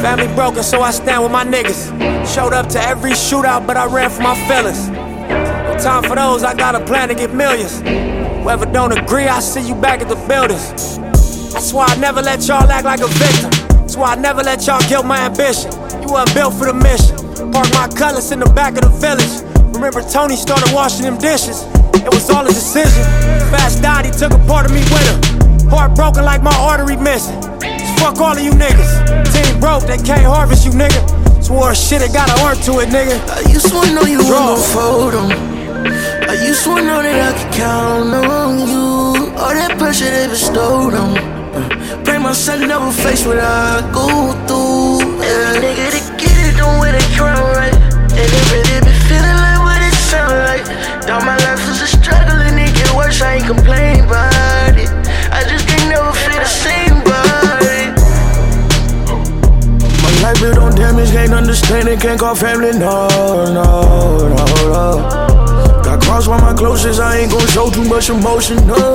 Family broken, so I stand with my niggas. Showed up to every shootout, but I ran for my feelings. No time for those, I got a plan to get millions. Whoever don't agree, I see you back at the buildings. That's why I never let y'all act like a victim. That's why I never let y'all kill my ambition. You weren't built for the mission. Park my cutlass in the back of the village. Remember Tony started washing them dishes. It was all a decision. Fast died, he took a part of me with him. Heartbroken like my artery missing. Fuck all of you niggas. Team broke, they can't harvest you, nigga. Swore shit, it got an art to it, nigga. I used to know you were gon' fold on. I used to know that I could count on you. All that pressure they bestowed on. Pray my son never face what I go through. Yeah, nigga, they get it, don't wear the crown right. And they really be feeling like what it sound like. Down my life was a struggle and it get worse, I ain't complain about it. I just can't never feel the same body. My life built on damage, can't understand it, can't call family, no. Got crossed by my closest, I ain't gon' show too much emotion, no.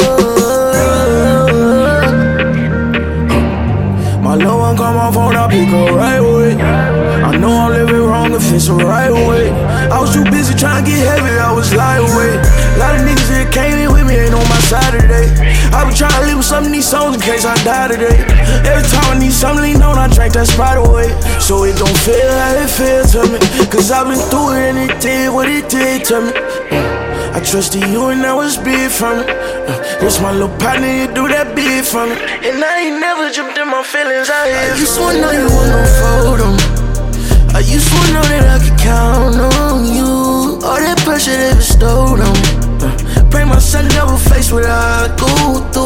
My little one call my phone, I pick her right away. I know I'm living wrong if it's the right way. I was too busy trying to get heavy, I was lightweight. A lot of niggas that came in with me ain't on my side today. I been trying to live with some of these songs in case I die today. Every time I need something lean on, I drank that Sprite away. So it don't feel like it feels to me, cause I've been through it and it did what it did to me. I trusted you and that was big for me. This my little partner, you do that big for me. And I ain't never jumped in my feelings out here. I used to know you were gon' fold on. I used to know that I could count on you. All that pressure they bestowed on. Pray my son never face what I go through.